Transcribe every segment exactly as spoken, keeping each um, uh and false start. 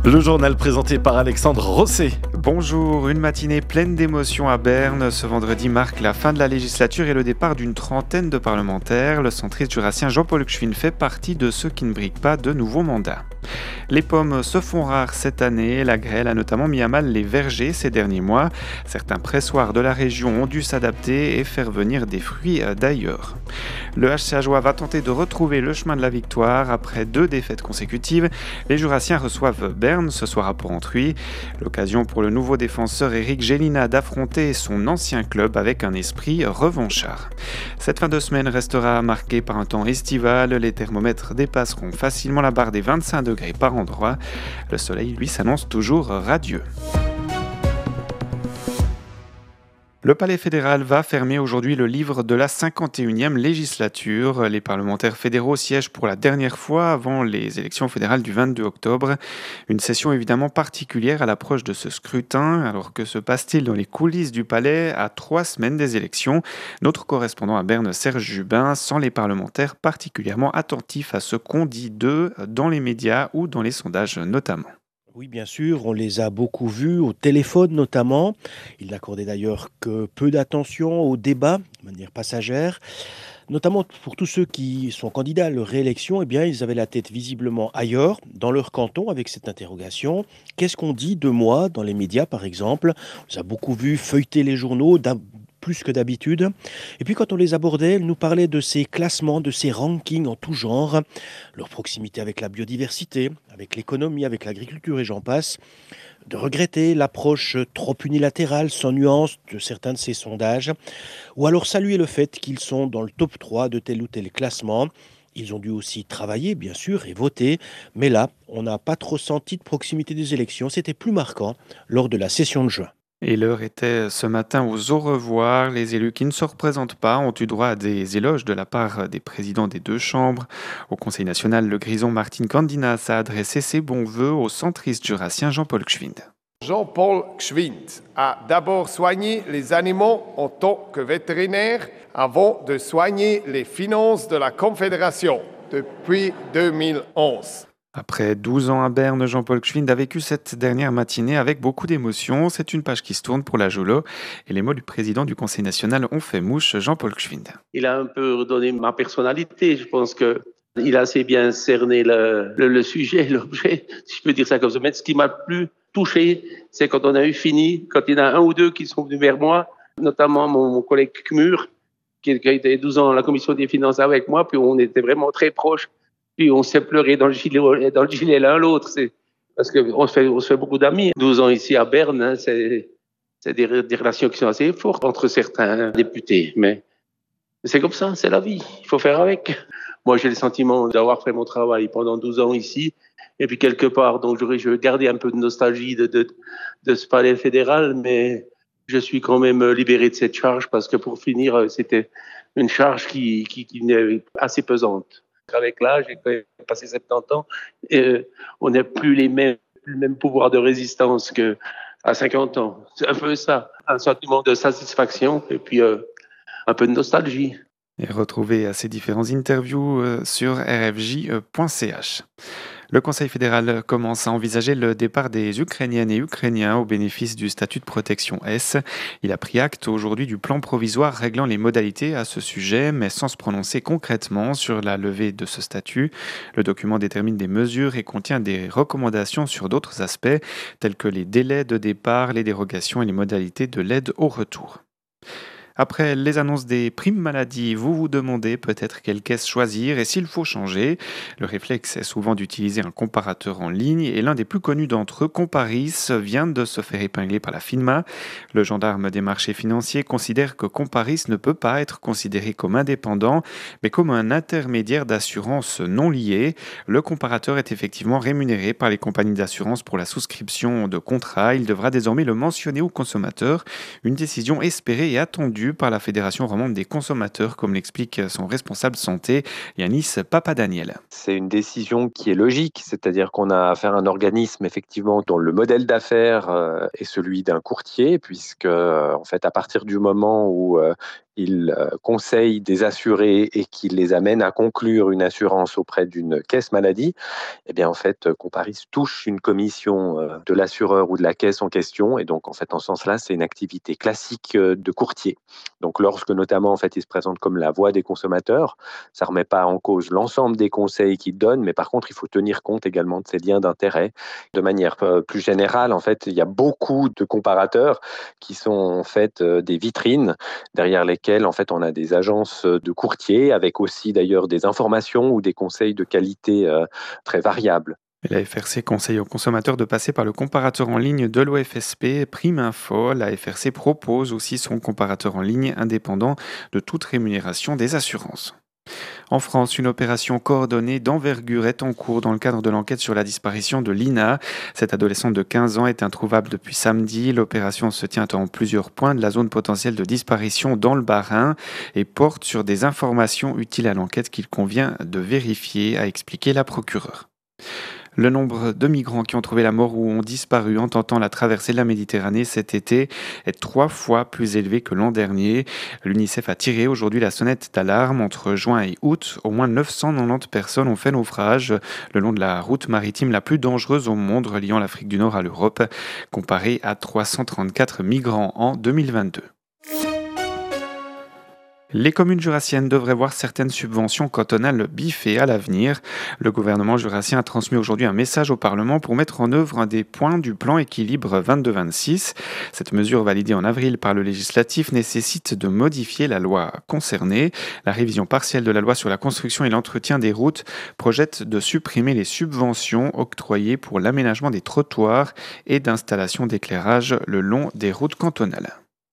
Le journal présenté par Alexandre Rosset. Bonjour, une matinée pleine d'émotions à Berne. Ce vendredi marque la fin de la législature et le départ d'une trentaine de parlementaires. Le centriste jurassien Jean-Paul Gschwinn fait partie de ceux qui ne briguent pas de nouveaux mandats. Les pommes se font rares cette année. La grêle a notamment mis à mal les vergers ces derniers mois. Certains pressoirs de la région ont dû s'adapter et faire venir des fruits d'ailleurs. Le H C Ajoie va tenter de retrouver le chemin de la victoire après deux défaites consécutives. Les jurassiens reçoivent Berne ce soir à Porrentruy. L'occasion pour le nouveau défenseur Eric Gélina d'affronter son ancien club avec un esprit revanchard. Cette fin de semaine restera marquée par un temps estival. Les thermomètres dépasseront facilement la barre des vingt-cinq degrés par endroit. Le soleil, lui, s'annonce toujours radieux. Le Palais fédéral va fermer aujourd'hui le livre de la cinquante et unième législature. Les parlementaires fédéraux siègent pour la dernière fois avant les élections fédérales du vingt-deux octobre. Une session évidemment particulière à l'approche de ce scrutin. Alors que se passe-t-il dans les coulisses du Palais à trois semaines des élections ? Notre correspondant à Berne, Serge Jubin, sent les parlementaires particulièrement attentifs à ce qu'on dit d'eux dans les médias ou dans les sondages notamment. Oui, bien sûr, on les a beaucoup vus, au téléphone notamment. Ils n'accordaient d'ailleurs que peu d'attention au débat, de manière passagère. Notamment pour tous ceux qui sont candidats à leur réélection, eh bien, ils avaient la tête visiblement ailleurs, dans leur canton, avec cette interrogation. Qu'est-ce qu'on dit de moi dans les médias, par exemple ? On les a beaucoup vus feuilleter les journaux, d'ab- plus que d'habitude. Et puis quand on les abordait, ils nous parlaient de ces classements, de ces rankings en tout genre, leur proximité avec la biodiversité, avec l'économie, avec l'agriculture et j'en passe, de regretter l'approche trop unilatérale, sans nuance de certains de ces sondages, ou alors saluer le fait qu'ils sont dans le top trois de tel ou tel classement. Ils ont dû aussi travailler, bien sûr, et voter, mais là, on n'a pas trop senti de proximité des élections, c'était plus marquant lors de la session de juin. Et l'heure était ce matin aux au revoir. Les élus qui ne se représentent pas ont eu droit à des éloges de la part des présidents des deux chambres. Au Conseil national, le grison Martine Candinas a adressé ses bons vœux au centriste jurassien Jean-Paul Gschwinn. Jean-Paul Gschwinn a d'abord soigné les animaux en tant que vétérinaire avant de soigner les finances de la Confédération depuis deux mille onze. Après douze ans à Berne, Jean-Paul Gschwinn a vécu cette dernière matinée avec beaucoup d'émotion. C'est une page qui se tourne pour la Jolo. Et les mots du président du Conseil national ont fait mouche, Jean-Paul Gschwinn. Il a un peu redonné ma personnalité. Je pense qu'il a assez bien cerné le, le, le sujet, l'objet, si je peux dire ça comme ça. Mais ce qui m'a le plus touché, c'est quand on a eu fini, quand il y en a un ou deux qui sont venus vers moi, notamment mon, mon collègue Kmur, qui, qui a été douze ans à la commission des finances avec moi, puis on était vraiment très proches. Puis on s'est pleuré dans le gilet, dans le gilet l'un l'autre. C'est parce qu'on se fait, on se fait beaucoup d'amis. douze ans ici à Berne, hein, c'est, c'est des, des relations qui sont assez fortes entre certains députés. Mais c'est comme ça, c'est la vie. Il faut faire avec. Moi, j'ai le sentiment d'avoir fait mon travail pendant douze ans ici. Et puis quelque part, donc j'aurais, je vais garder un peu de nostalgie de, de, de ce palais fédéral, mais je suis quand même libéré de cette charge parce que pour finir, c'était une charge qui, qui, qui est assez pesante. Avec l'âge, j'ai quand même passé soixante-dix ans, et euh, on n'a plus les mêmes, le même pouvoir de résistance qu'à cinquante ans. C'est un peu ça, un sentiment de satisfaction et puis euh, un peu de nostalgie. Et retrouvez ces différentes interviews euh, sur r f j point c h. Le Conseil fédéral commence à envisager le départ des Ukrainiennes et Ukrainiens au bénéfice du statut de protection S. Il a pris acte aujourd'hui du plan provisoire réglant les modalités à ce sujet, mais sans se prononcer concrètement sur la levée de ce statut. Le document détermine des mesures et contient des recommandations sur d'autres aspects, tels que les délais de départ, les dérogations et les modalités de l'aide au retour. Après les annonces des primes maladie, vous vous demandez peut-être quelle caisse choisir et s'il faut changer. Le réflexe est souvent d'utiliser un comparateur en ligne et l'un des plus connus d'entre eux, Comparis, vient de se faire épingler par la FINMA. Le gendarme des marchés financiers considère que Comparis ne peut pas être considéré comme indépendant, mais comme un intermédiaire d'assurance non lié. Le comparateur est effectivement rémunéré par les compagnies d'assurance pour la souscription de contrats. Il devra désormais le mentionner aux consommateurs. Une décision espérée et attendue par la Fédération romande des consommateurs, comme l'explique son responsable santé, Yanis Papadaniel. C'est une décision qui est logique, c'est-à-dire qu'on a affaire à un organisme effectivement dont le modèle d'affaires est celui d'un courtier, puisque en fait à partir du moment où il euh, conseille des assurés et qu'il les amène à conclure une assurance auprès d'une caisse maladie, eh bien en fait, Comparis touche une commission euh, de l'assureur ou de la caisse en question. Et donc en fait, en ce sens-là, c'est une activité classique euh, de courtier. Donc lorsque notamment en fait, il se présente comme la voix des consommateurs, ça ne remet pas en cause l'ensemble des conseils qu'il donne, mais par contre, il faut tenir compte également de ces liens d'intérêt. De manière euh, plus générale, en fait, il y a beaucoup de comparateurs qui sont en fait euh, des vitrines derrière lesquelles en fait on a des agences de courtiers avec aussi d'ailleurs des informations ou des conseils de qualité euh, très variables. Et la F R C conseille aux consommateurs de passer par le comparateur en ligne de l'O F S P, Prime Info. La F R C propose aussi son comparateur en ligne indépendant de toute rémunération des assurances. En France, une opération coordonnée d'envergure est en cours dans le cadre de l'enquête sur la disparition de Lina. Cette adolescente de quinze ans est introuvable depuis samedi. L'opération se tient en plusieurs points de la zone potentielle de disparition dans le Bas-Rhin et porte sur des informations utiles à l'enquête qu'il convient de vérifier, a expliqué la procureure. Le nombre de migrants qui ont trouvé la mort ou ont disparu en tentant la traversée de la Méditerranée cet été est trois fois plus élevé que l'an dernier. L'UNICEF a tiré aujourd'hui la sonnette d'alarme. Entre juin et août, au moins neuf cent quatre-vingt-dix personnes ont fait naufrage le long de la route maritime la plus dangereuse au monde reliant l'Afrique du Nord à l'Europe, comparé à trois cent trente-quatre migrants en deux mille vingt-deux. Les communes jurassiennes devraient voir certaines subventions cantonales biffées à l'avenir. Le gouvernement jurassien a transmis aujourd'hui un message au Parlement pour mettre en œuvre un des points du plan équilibre vingt-deux vingt-six. Cette mesure validée en avril par le législatif nécessite de modifier la loi concernée. La révision partielle de la loi sur la construction et l'entretien des routes projette de supprimer les subventions octroyées pour l'aménagement des trottoirs et d'installation d'éclairage le long des routes cantonales.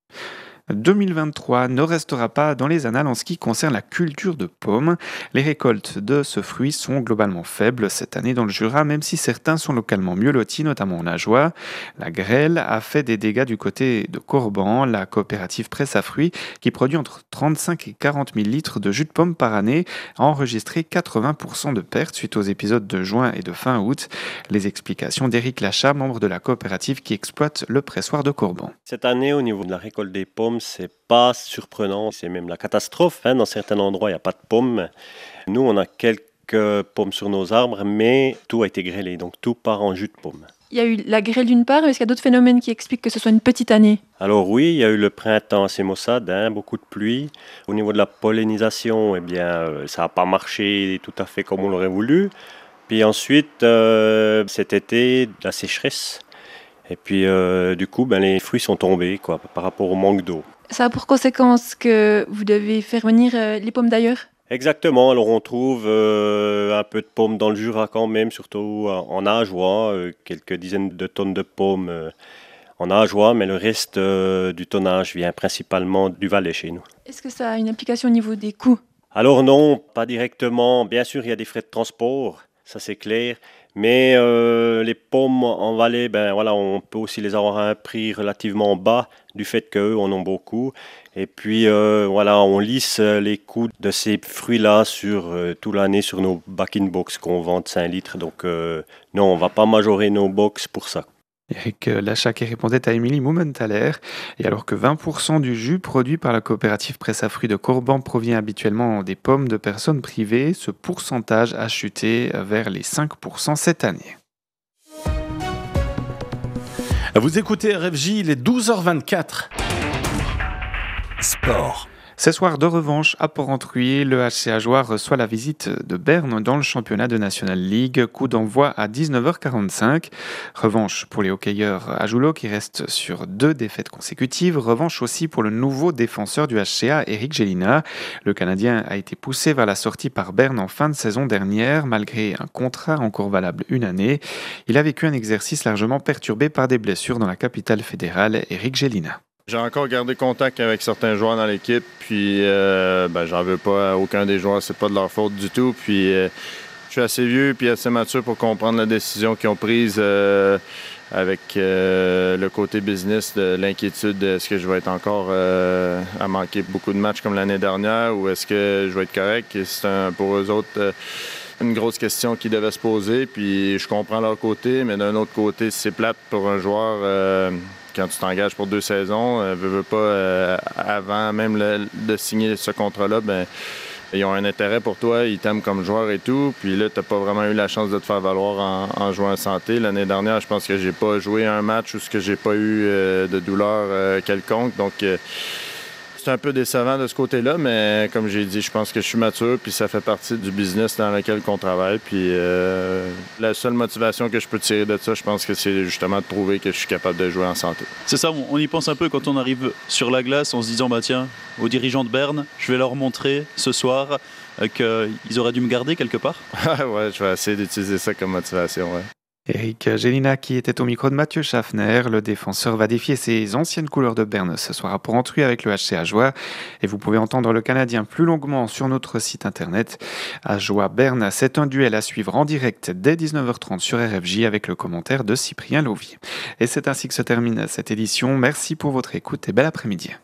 deux mille vingt-trois ne restera pas dans les annales en ce qui concerne la culture de pommes. Les récoltes de ce fruit sont globalement faibles cette année dans le Jura, même si certains sont localement mieux lotis, notamment en Ajoie. La grêle a fait des dégâts du côté de Corban. La coopérative Presse à Fruits, qui produit entre trente-cinq et quarante mille litres de jus de pomme par année, a enregistré quatre-vingts pour cent de pertes suite aux épisodes de juin et de fin août. Les explications d'Éric Lachat, membre de la coopérative qui exploite le pressoir de Corban. Cette année, au niveau de la récolte des pommes, c'est pas surprenant, c'est même la catastrophe. Hein. Dans certains endroits, il n'y a pas de pommes. Nous, on a quelques pommes sur nos arbres, mais tout a été grêlé, donc tout part en jus de pomme. Il y a eu la grêle d'une part, mais est-ce qu'il y a d'autres phénomènes qui expliquent que ce soit une petite année ? Alors oui, il y a eu le printemps assez maussade, hein, beaucoup de pluie. Au niveau de la pollinisation, eh bien, euh, ça n'a pas marché tout à fait comme on l'aurait voulu. Puis ensuite, euh, cet été, la sécheresse. Et puis, euh, du coup, ben, les fruits sont tombés quoi, par rapport au manque d'eau. Ça a pour conséquence que vous devez faire venir euh, les pommes d'ailleurs ? Exactement. Alors, on trouve euh, un peu de pommes dans le Jura quand même, surtout en Ajoie, euh, quelques dizaines de tonnes de pommes euh, en Ajoie, mais le reste euh, du tonnage vient principalement du Valais chez nous. Est-ce que ça a une implication au niveau des coûts ? Alors non, pas directement. Bien sûr, il y a des frais de transport, ça c'est clair. Mais euh, les pommes en Valais, ben voilà, on peut aussi les avoir à un prix relativement bas du fait qu'eux en ont beaucoup. Et puis euh, voilà, on lisse les coûts de ces fruits-là sur euh, toute l'année sur nos back-in-box qu'on vend de cinq litres. Donc euh, non, on ne va pas majorer nos box pour ça. Eric Lachat qui répondait à Émilie Mumenthaler. Et alors que vingt pour cent du jus produit par la coopérative Presse à Fruits de Corban provient habituellement des pommes de personnes privées, ce pourcentage a chuté vers les cinq pour cent cette année. Vous écoutez R F J, il est douze heures vingt-quatre. Sport. Ce soir de revanche à Porrentruy, le H C Ajoie reçoit la visite de Berne dans le championnat de National League. Coup d'envoi à dix-neuf heures quarante-cinq. Revanche pour les hockeyeurs Ajoulo qui restent sur deux défaites consécutives. Revanche aussi pour le nouveau défenseur du H C A, Eric Gélina. Le Canadien a été poussé vers la sortie par Berne en fin de saison dernière, malgré un contrat encore valable une année. Il a vécu un exercice largement perturbé par des blessures dans la capitale fédérale, Eric Gélina. J'ai encore gardé contact avec certains joueurs dans l'équipe, puis euh, ben, j'en veux pas à aucun des joueurs, c'est pas de leur faute du tout. Puis euh, je suis assez vieux puis assez mature pour comprendre la décision qu'ils ont prise euh, avec euh, le côté business de l'inquiétude de est-ce que je vais être encore euh, à manquer beaucoup de matchs comme l'année dernière ou est-ce que je vais être correct. Et c'est un, pour eux autres euh, une grosse question qui devait se poser, puis je comprends leur côté, mais d'un autre côté, c'est plate pour un joueur. Euh, quand tu t'engages pour deux saisons, euh, veux, veux pas, euh, avant même le, de signer ce contrat-là, ben, ils ont un intérêt pour toi, ils t'aiment comme joueur et tout. Puis là, tu n'as pas vraiment eu la chance de te faire valoir en, en jouant en santé. L'année dernière, je pense que j'ai pas joué un match où ce que j'ai pas eu euh, de douleur euh, quelconque. Donc, euh, c'est un peu décevant de ce côté-là, mais comme j'ai dit, je pense que je suis mature, puis ça fait partie du business dans lequel on travaille. Puis euh, la seule motivation que je peux tirer de ça, je pense que c'est justement de prouver que je suis capable de jouer en santé. C'est ça, on y pense un peu quand on arrive sur la glace en se disant, bah tiens, aux dirigeants de Berne, je vais leur montrer ce soir euh, qu'ils auraient dû me garder quelque part. Ouais, je vais essayer d'utiliser ça comme motivation, ouais. Éric Gélina qui était au micro de Mathieu Schaffner. Le défenseur va défier ses anciennes couleurs de Berne ce soir à Porrentruy avec le H C Ajoie. Et vous pouvez entendre le Canadien plus longuement sur notre site internet. Ajoie-Berne, c'est un duel à suivre en direct dès dix-neuf heures trente sur R F J avec le commentaire de Cyprien Lauvier. Et c'est ainsi que se termine cette édition. Merci pour votre écoute et bel après-midi.